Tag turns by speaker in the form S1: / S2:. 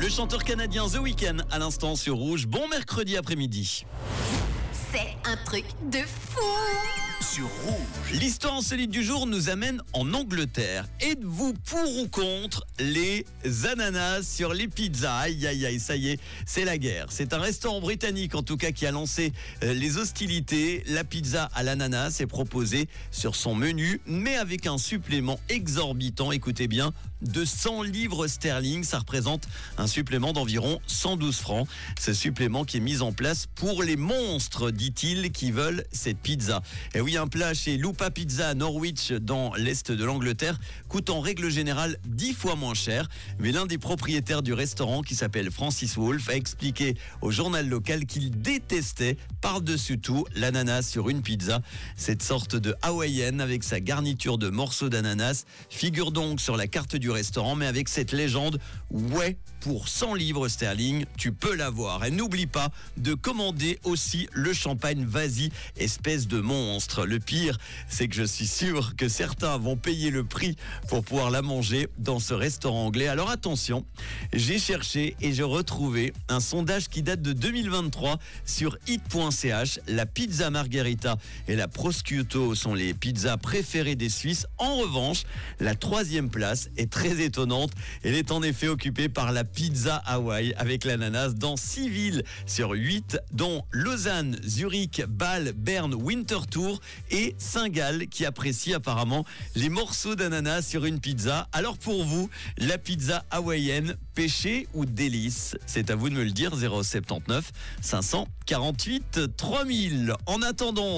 S1: Le chanteur canadien The Weeknd à l'instant sur Rouge. Bon mercredi après-midi.
S2: C'est un truc de fou.
S3: Sur Rouge.
S1: L'histoire insolite du jour nous amène en Angleterre. Êtes-vous pour ou contre les ananas sur les pizzas? Aïe aïe aïe, ça y est, c'est la guerre. C'est un restaurant britannique en tout cas qui a lancé les hostilités. La pizza à l'ananas est proposée sur son menu, mais avec un supplément exorbitant, écoutez bien, de 100 livres sterling. Ça représente un supplément d'environ 112 francs. Ce supplément qui est mis en place pour les monstres, dit-il, qui veulent cette pizza. Et oui, un plat chez Lupa Pizza à Norwich, dans l'est de l'Angleterre, coûte en règle générale 10 fois moins cher. Mais l'un des propriétaires du restaurant, qui s'appelle Francis Wolff, a expliqué au journal local qu'il détestait par-dessus tout l'ananas sur une pizza. Cette sorte de hawaïenne avec sa garniture de morceaux d'ananas figure donc sur la carte du restaurant, mais avec cette légende: ouais, pour 100 livres sterling, tu peux l'avoir. Et n'oublie pas de commander aussi le champagne Vasi, espèce de monstre. Le pire, c'est que je suis sûr que certains vont payer le prix pour pouvoir la manger dans ce restaurant anglais. Alors attention, j'ai cherché et j'ai retrouvé un sondage qui date de 2023 sur hit.ch. La pizza margherita et la prosciutto sont les pizzas préférées des Suisses. En revanche, la troisième place est très étonnante. Elle est en effet occupée par la pizza Hawaï avec l'ananas dans 6 villes sur 8, dont Lausanne, Zurich, Bâle, Berne, Winterthur et Saint-Gall, qui apprécient apparemment les morceaux d'ananas sur une pizza. Alors pour vous, la pizza hawaïenne, péché ou délice? C'est à vous de me le dire. 079 548 3000. En attendant...